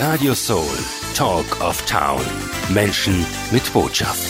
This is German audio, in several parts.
Radio Soul, Talk of Town. Menschen mit Botschaft.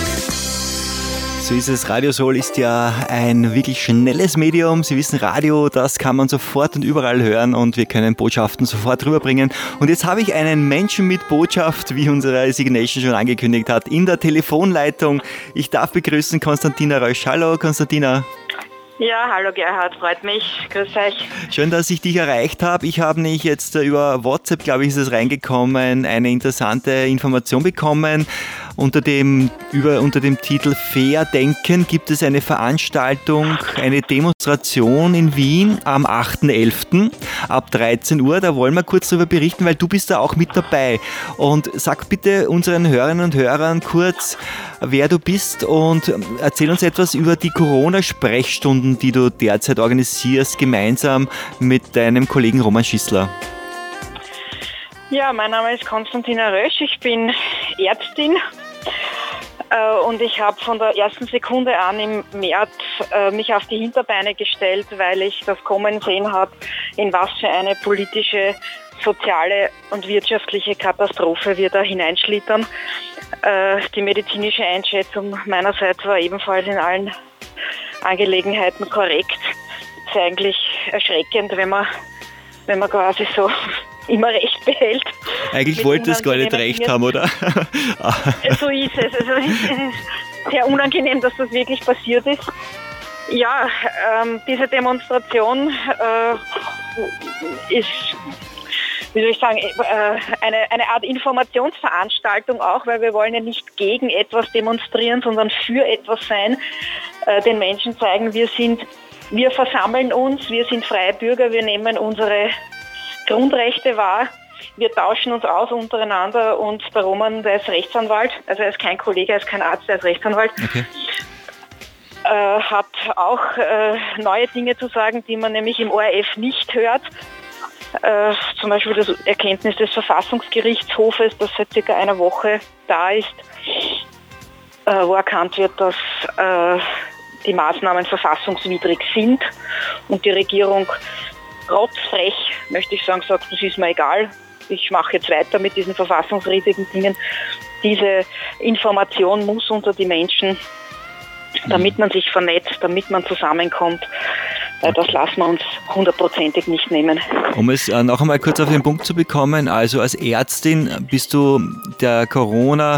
So ist es. Radio Soul ist ja ein wirklich schnelles Medium. Sie wissen, Radio, das kann man sofort und überall hören und wir können Botschaften sofort rüberbringen. Und jetzt habe ich einen Menschen mit Botschaft, wie unsere Resignation schon angekündigt hat, in der Telefonleitung. Ich darf begrüßen Konstantina Rösch. Hallo Konstantina. Ja, hallo Gerhard, freut mich. Grüß euch. Schön, dass ich dich erreicht habe. Ich habe nicht jetzt über WhatsApp, glaube ich, ist es reingekommen, eine interessante Information bekommen. Unter dem Titel Fair Denken gibt es eine Veranstaltung, eine Demonstration in Wien am 8.11. ab 13 Uhr. Da wollen wir kurz darüber berichten, weil du bist da auch mit dabei. Und sag bitte unseren Hörerinnen und Hörern kurz, wer du bist und erzähl uns etwas über die Corona-Sprechstunden, die du derzeit organisierst, gemeinsam mit deinem Kollegen Roman Schissler. Ja, mein Name ist Konstantina Rösch, ich bin Ärztin und ich habe von der ersten Sekunde an im März mich auf die Hinterbeine gestellt, weil ich das Kommen sehen habe, in was für eine politische, soziale und wirtschaftliche Katastrophe wir da hineinschlittern. Die medizinische Einschätzung meinerseits war ebenfalls in allen Angelegenheiten korrekt. Es ist eigentlich erschreckend, wenn man quasi so immer Recht behält. Eigentlich wollte es gar nicht recht haben, oder? So ist es. Also es ist sehr unangenehm, dass das wirklich passiert ist. Ja, diese Demonstration ist, wie soll ich sagen, eine Art Informationsveranstaltung auch, weil wir wollen ja nicht gegen etwas demonstrieren, sondern für etwas sein, den Menschen zeigen, wir versammeln uns, wir sind freie Bürger, wir nehmen unsere Grundrechte wahr, wir tauschen uns aus untereinander und der Roman, der ist Rechtsanwalt, also er ist kein Kollege, er ist kein Arzt, er ist Rechtsanwalt. Okay. Hat auch neue Dinge zu sagen, die man nämlich im ORF nicht hört. Zum Beispiel das Erkenntnis des Verfassungsgerichtshofes, das seit circa einer Woche da ist, wo erkannt wird, dass die Maßnahmen verfassungswidrig sind und die Regierung rotzfrech, möchte ich sagen, sagt, das ist mir egal, ich mache jetzt weiter mit diesen verfassungswidrigen Dingen. Diese Information muss unter die Menschen, damit man sich vernetzt, damit man zusammenkommt. Das lassen wir uns hundertprozentig nicht nehmen. Um es noch einmal kurz auf den Punkt zu bekommen, also als Ärztin bist du der Corona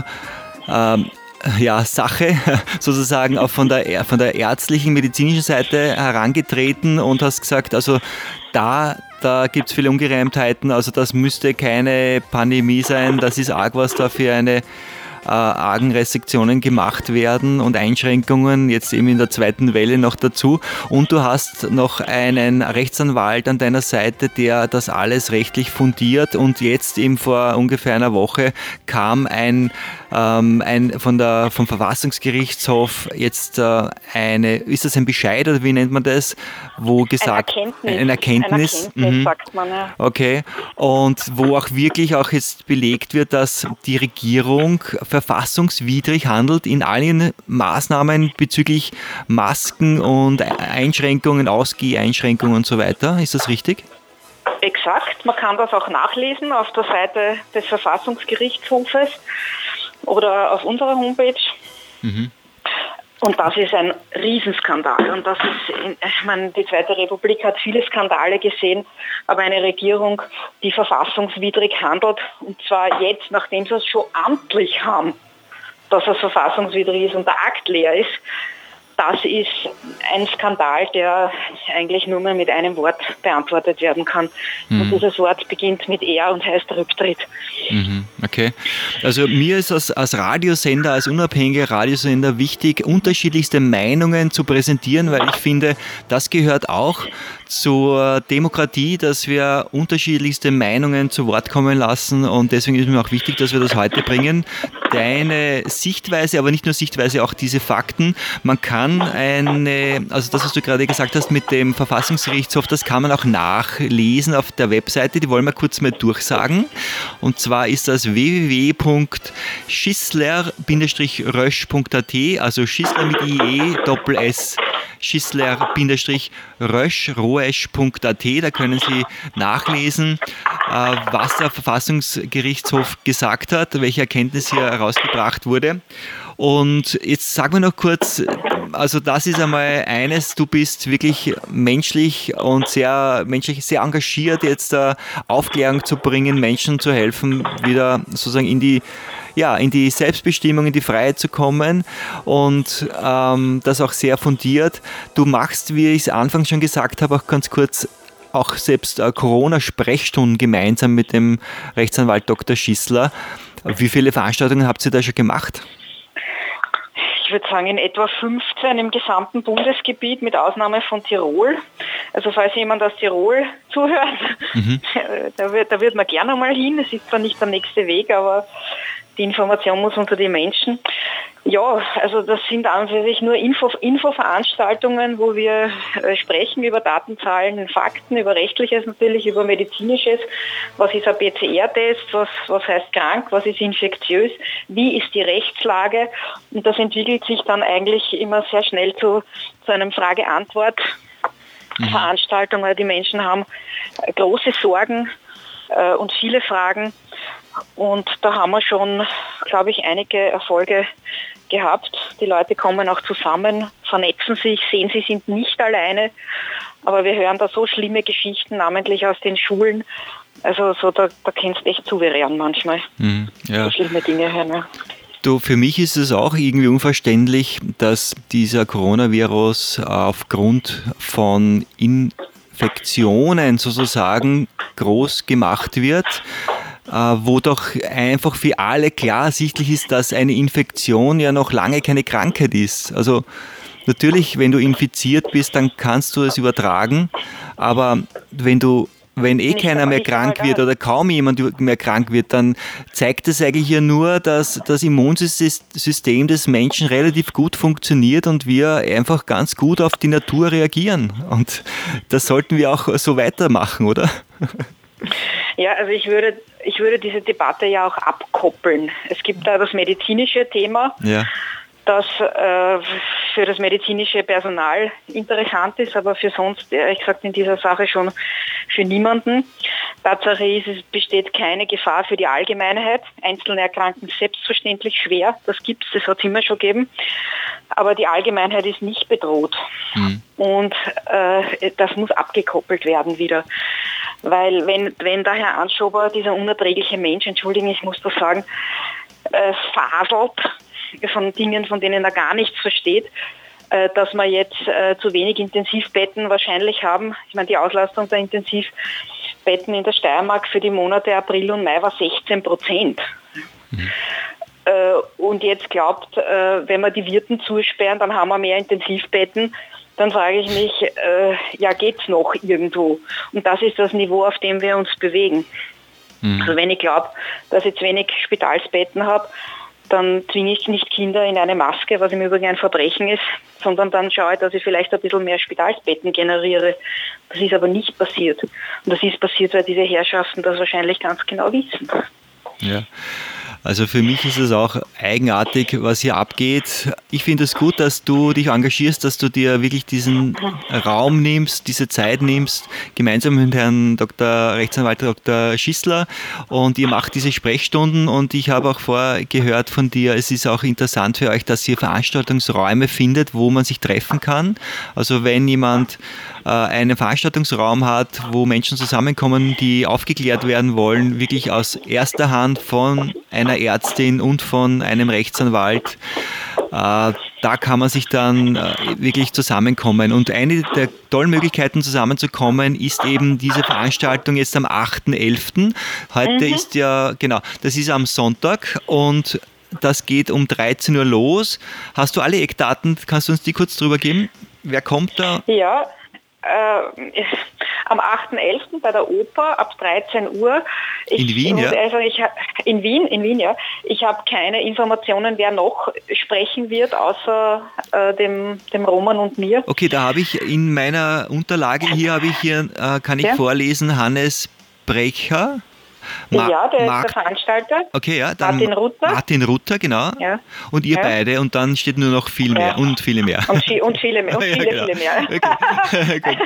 Sache sozusagen auch von der ärztlichen, medizinischen Seite herangetreten und hast gesagt, also da gibt es viele Ungereimtheiten, also das müsste keine Pandemie sein, das ist arg, was da für eine argen Restriktionen gemacht werden und Einschränkungen, jetzt eben in der zweiten Welle noch dazu. Und du hast noch einen Rechtsanwalt an deiner Seite, der das alles rechtlich fundiert. Und jetzt eben vor ungefähr einer Woche kam vom Verfassungsgerichtshof jetzt ist das ein Bescheid oder wie nennt man das? Wo gesagt, eine Erkenntnis sagt man, ja. Okay. Und wo auch wirklich auch jetzt belegt wird, dass die Regierung verfassungswidrig handelt in allen Maßnahmen bezüglich Masken und Einschränkungen, Ausgeheinschränkungen und so weiter. Ist das richtig? Exakt. Man kann das auch nachlesen auf der Seite des Verfassungsgerichtshofes oder auf unserer Homepage. Mhm. Und das ist ein Riesenskandal. Und das ist, ich meine, die Zweite Republik hat viele Skandale gesehen, aber eine Regierung, die verfassungswidrig handelt, und zwar jetzt, nachdem sie es schon amtlich haben, dass es verfassungswidrig ist und der Akt leer ist, das ist ein Skandal, der eigentlich nur mehr mit einem Wort beantwortet werden kann. Mhm. Und dieses Wort beginnt mit R und heißt Rücktritt. Mhm. Okay. Also mir ist als Radiosender, als unabhängiger Radiosender wichtig, unterschiedlichste Meinungen zu präsentieren, weil ich finde, das gehört auch zur Demokratie, dass wir unterschiedlichste Meinungen zu Wort kommen lassen und deswegen ist mir auch wichtig, dass wir das heute bringen. Deine Sichtweise, aber nicht nur Sichtweise, auch diese Fakten. Man kann also das, was du gerade gesagt hast mit dem Verfassungsgerichtshof, das kann man auch nachlesen auf der Webseite, die wollen wir kurz mal durchsagen. Und zwar ist das www.schissler-rösch.at, also Schissler mit IE, Doppel-S, schissler-rösch.at. Da können Sie nachlesen, was der Verfassungsgerichtshof gesagt hat, welche Erkenntnis hier herausgebracht wurde. Und jetzt sag mir noch kurz, also das ist einmal eines, du bist wirklich menschlich sehr engagiert, jetzt Aufklärung zu bringen, Menschen zu helfen, wieder sozusagen in die Selbstbestimmung, in die Freiheit zu kommen und das auch sehr fundiert. Du machst, wie ich es anfangs schon gesagt habe, auch ganz kurz, auch selbst Corona-Sprechstunden gemeinsam mit dem Rechtsanwalt Dr. Schissler. Wie viele Veranstaltungen habt ihr da schon gemacht? Ich würde sagen, in etwa 15 im gesamten Bundesgebiet, mit Ausnahme von Tirol. Also falls jemand aus Tirol zuhört, da wird man gerne mal hin. Es ist zwar nicht der nächste Weg, aber die Information muss unter die Menschen. Ja, also das sind an und für sich nur Infoveranstaltungen, wo wir sprechen über Datenzahlen, Fakten, über Rechtliches natürlich, über Medizinisches. Was ist ein PCR-Test? Was heißt krank? Was ist infektiös? Wie ist die Rechtslage? Und das entwickelt sich dann eigentlich immer sehr schnell zu einem Frage-Antwort-Veranstaltung, weil die Menschen haben große Sorgen und viele Fragen. Und da haben wir schon, glaube ich, einige Erfolge gehabt. Die Leute kommen auch zusammen, vernetzen sich, sehen, sie sind nicht alleine. Aber wir hören da so schlimme Geschichten, namentlich aus den Schulen. Also so, da kannst du echt zuwehren manchmal. So schlimme Dinge hören. Ja. Du, für mich ist es auch irgendwie unverständlich, dass dieser Coronavirus aufgrund von Infektionen sozusagen groß gemacht wird, wo doch einfach für alle klar ersichtlich ist, dass eine Infektion ja noch lange keine Krankheit ist. Also natürlich, wenn du infiziert bist, dann kannst du es übertragen, aber wenn keiner mehr krank wird oder kaum jemand mehr krank wird, dann zeigt es eigentlich ja nur, dass das Immunsystem des Menschen relativ gut funktioniert und wir einfach ganz gut auf die Natur reagieren. Und das sollten wir auch so weitermachen, oder? Ja, also ich würde diese Debatte ja auch abkoppeln. Es gibt da das medizinische Thema, das für das medizinische Personal interessant ist, aber für sonst, ehrlich gesagt, in dieser Sache schon für niemanden. Tatsache ist, es besteht keine Gefahr für die Allgemeinheit. Einzelne erkranken selbstverständlich schwer, das hat es immer schon gegeben. Aber die Allgemeinheit ist nicht bedroht. Und das muss abgekoppelt werden wieder. Weil wenn der Herr Anschober, dieser unerträgliche Mensch, entschuldigen, ich muss das sagen, faselt von Dingen, von denen er gar nichts versteht, dass wir jetzt zu wenig Intensivbetten wahrscheinlich haben. Ich meine, die Auslastung der Intensivbetten in der Steiermark für die Monate April und Mai war 16%. Und jetzt glaubt, wenn wir die Wirten zusperren, dann haben wir mehr Intensivbetten. Dann frage ich mich, geht's noch irgendwo? Und das ist das Niveau, auf dem wir uns bewegen. Also wenn ich glaube, dass ich zu wenig Spitalsbetten habe, dann zwinge ich nicht Kinder in eine Maske, was im Übrigen ein Verbrechen ist, sondern dann schaue ich, dass ich vielleicht ein bisschen mehr Spitalsbetten generiere. Das ist aber nicht passiert. Und das ist passiert, weil diese Herrschaften das wahrscheinlich ganz genau wissen. Ja. Also für mich ist es auch eigenartig, was hier abgeht. Ich finde es gut, dass du dich engagierst, dass du dir wirklich diesen Raum nimmst, diese Zeit nimmst, gemeinsam mit Herrn Rechtsanwalt Dr. Schissler, und ihr macht diese Sprechstunden, und ich habe auch vorher gehört von dir, es ist auch interessant für euch, dass ihr Veranstaltungsräume findet, wo man sich treffen kann. Also wenn jemand einen Veranstaltungsraum hat, wo Menschen zusammenkommen, die aufgeklärt werden wollen, wirklich aus erster Hand von einer Ärztin und von einem Rechtsanwalt, da kann man sich dann wirklich zusammenkommen. Und eine der tollen Möglichkeiten, zusammenzukommen, ist eben diese Veranstaltung jetzt am 8.11. Heute ist das ist am Sonntag, und das geht um 13 Uhr los. Hast du alle Eckdaten? Kannst du uns die kurz drüber geben? Wer kommt da? Ja, am 8.11. bei der Oper ab 13 Uhr. In Wien, ja? Also in Wien, ja. Ich habe keine Informationen, wer noch sprechen wird, außer dem Roman und mir. Okay, da habe ich in meiner Unterlage kann ich vorlesen, Hannes Brecher, Ja, der ist der Veranstalter. Okay, ja, dann Martin Rutter. Martin Rutter, genau. Ja. Und ihr beide und dann steht nur noch viel mehr und viele mehr. Und viele mehr. Und genau. viele mehr. Okay. Gut.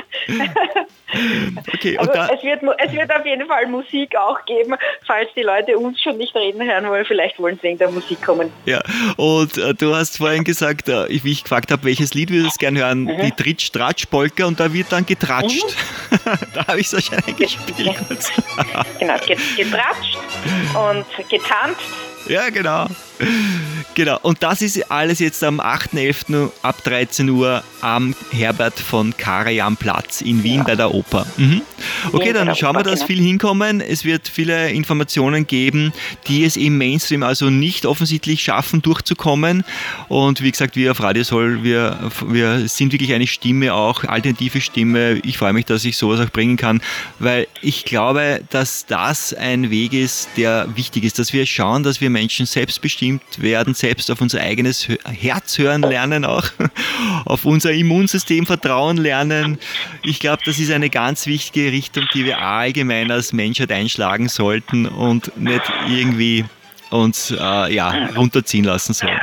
Okay, also und es wird auf jeden Fall Musik auch geben, falls die Leute uns schon nicht reden hören wollen, vielleicht wollen sie wegen der Musik kommen. Ja, und du hast vorhin gesagt, wie ich gefragt habe, welches Lied würdest du gerne hören, die Tritsch-Tratsch-Polka und da wird dann getratscht. Da habe ich es wahrscheinlich gespielt. Genau, getratscht und getanzt. Ja, genau. Genau, und das ist alles jetzt am 8.11. ab 13 Uhr am Herbert von Karajan Platz in Wien bei der Oper. Okay, dann schauen wir, dass viel hinkommen. Es wird viele Informationen geben, die es im Mainstream also nicht offensichtlich schaffen, durchzukommen. Und wie gesagt, wir auf Radio Soll, wir sind wirklich eine Stimme auch, alternative Stimme. Ich freue mich, dass ich sowas auch bringen kann, weil ich glaube, dass das ein Weg ist, der wichtig ist, dass wir schauen, dass wir Menschen selbstbestimmt werden, selbst auf unser eigenes Herz hören lernen auch, auf unser Immunsystem vertrauen lernen. Ich glaube, das ist eine ganz wichtige Richtung, die wir allgemein als Menschheit einschlagen sollten und nicht irgendwie uns runterziehen lassen sollen.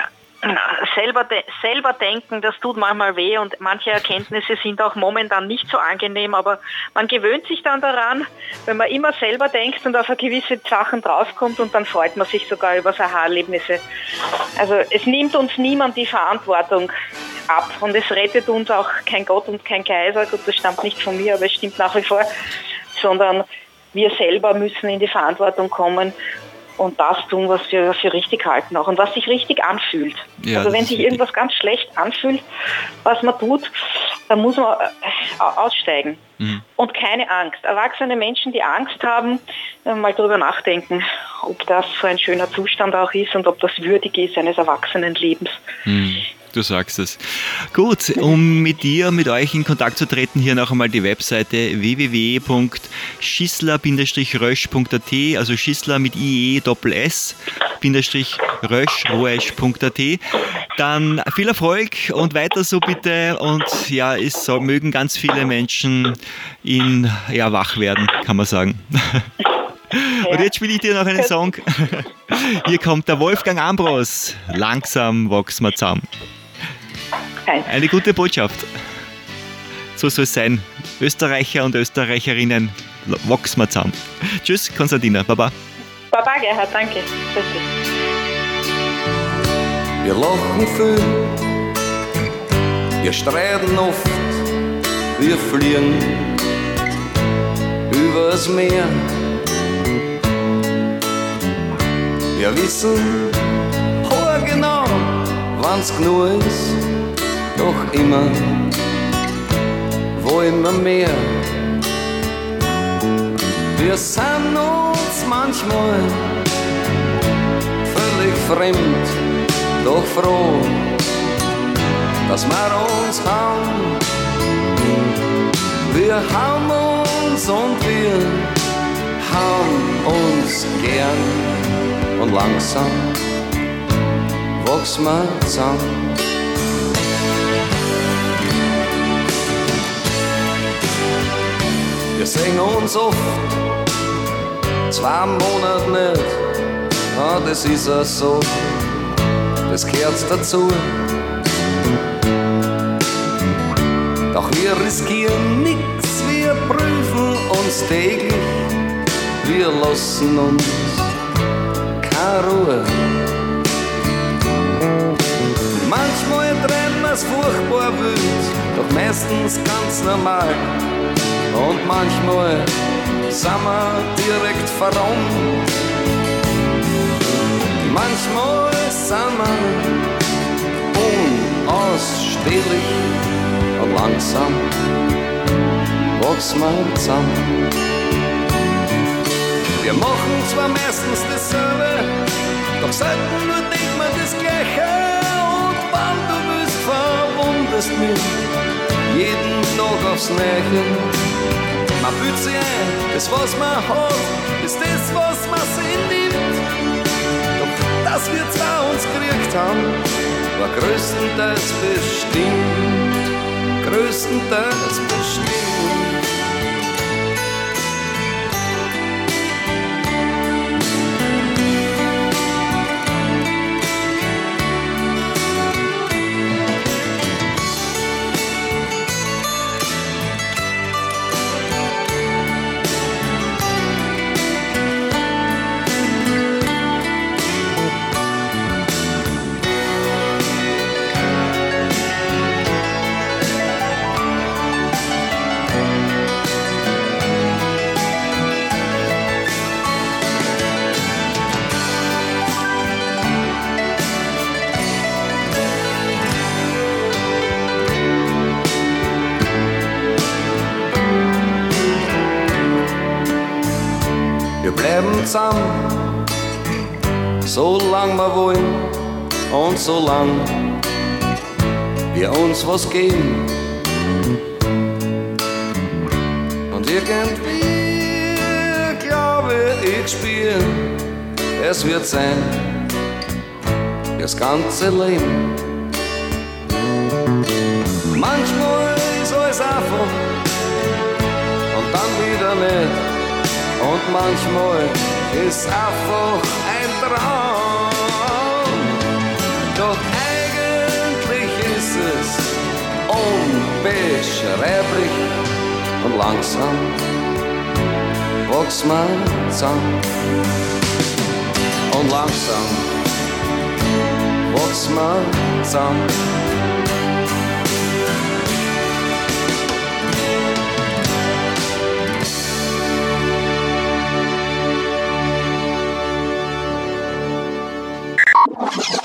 Selber denken, das tut manchmal weh und manche Erkenntnisse sind auch momentan nicht so angenehm, aber man gewöhnt sich dann daran, wenn man immer selber denkt und auf gewisse Sachen draufkommt und dann freut man sich sogar über Aha-Erlebnisse. Also es nimmt uns niemand die Verantwortung ab und es rettet uns auch kein Gott und kein Kaiser, gut, das stammt nicht von mir, aber es stimmt nach wie vor, sondern wir selber müssen in die Verantwortung kommen und das tun, was wir für richtig halten auch und was sich richtig anfühlt. Ja, also wenn sich irgendwas ganz schlecht anfühlt, was man tut, dann muss man aussteigen. Und keine Angst. Erwachsene Menschen, die Angst haben, mal drüber nachdenken, ob das so ein schöner Zustand auch ist und ob das würdig ist eines Erwachsenenlebens. Du sagst es. Gut, um mit euch in Kontakt zu treten, hier noch einmal die Webseite www.schissler-rösch.at, also Schissler mit IE-Doppel-S-Rösch.at. Dann viel Erfolg und weiter so bitte und ja, mögen ganz viele Menschen wach werden, kann man sagen. Und jetzt spiele ich dir noch einen Song. Hier kommt der Wolfgang Ambros. Langsam wachsen wir zusammen. Eine gute Botschaft. So soll es sein. Österreicher und Österreicherinnen, wachsen wir zusammen. Tschüss, Konstantina. Baba. Baba, Gerhard. Danke. Tschüss. Wir lachen viel, wir streiten oft, wir fliegen übers Meer. Wir wissen genau, wann's genug ist, doch immer wollen wir mehr. Wir sind uns manchmal völlig fremd, doch froh, dass wir uns haben. Wir haben uns und wir haben uns gern. Und langsam wachsen wir zusammen. Wir sehen uns oft 2 Monate nicht, ja, das ist auch so, das gehört dazu. Doch wir riskieren nichts, wir prüfen uns täglich, wir lassen uns Ruhe. Manchmal treiben wir's furchtbar wild, doch meistens ganz normal. Und manchmal sind wir direkt verrannt. Manchmal sind wir unausstehlich und langsam wachsen wir zusammen. Wir machen zwar meistens dasselbe, doch selten nur denkt man das Gleiche. Und wann du willst, verwunderst mich jeden Tag aufs Neue. Man fühlt sich ein, das was man hat, ist das was man sich nimmt. Doch dass wir zwei uns gekriegt haben, war größtenteils bestimmt. Größtenteils bestimmt. bleiben zusammen, solang wir wollen und solang wir uns was geben. Und irgendwie glaube ich spür, es wird sein, das ganze Leben. Manchmal ist alles einfach und dann wieder nicht. Und manchmal ist einfach ein Traum. Doch eigentlich ist es unbeschreiblich und langsam wachsen wir zusammen. Und langsam wachsen wir zusammen.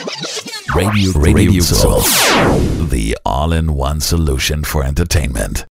Radio Soul, the all-in-one solution for entertainment.